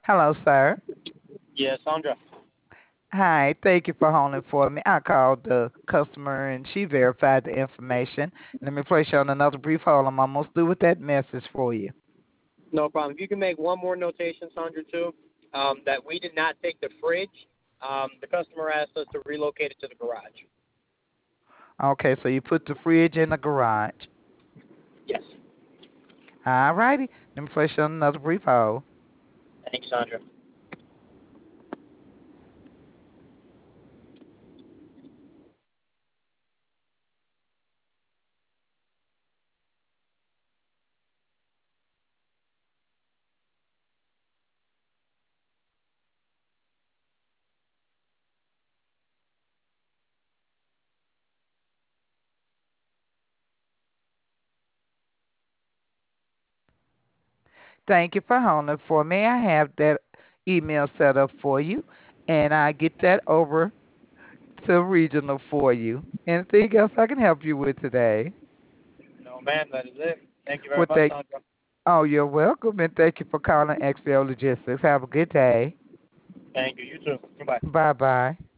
Hello, sir. Yeah, Sandra. Hi, thank you for holding for me. I called the customer and she verified the information. Let me place you on another brief hold. I'm almost through with that message for you. No problem. If you can make one more notation, Sandra, too, that we did not take the fridge. The customer asked us to relocate it to the garage. Okay, so you put the fridge in the garage. Yes. All righty. Let me place you on another brief hold. Thanks, Sandra. Thank you for holding for me. I have that email set up for you, and I get that over to regional for you. Anything else I can help you with today? No, ma'am, that is it. Thank you very Well, much, Sandra. oh, you're welcome, and thank you for calling XPO Logistics. Have a good day. Thank you. You too. Goodbye. Bye bye.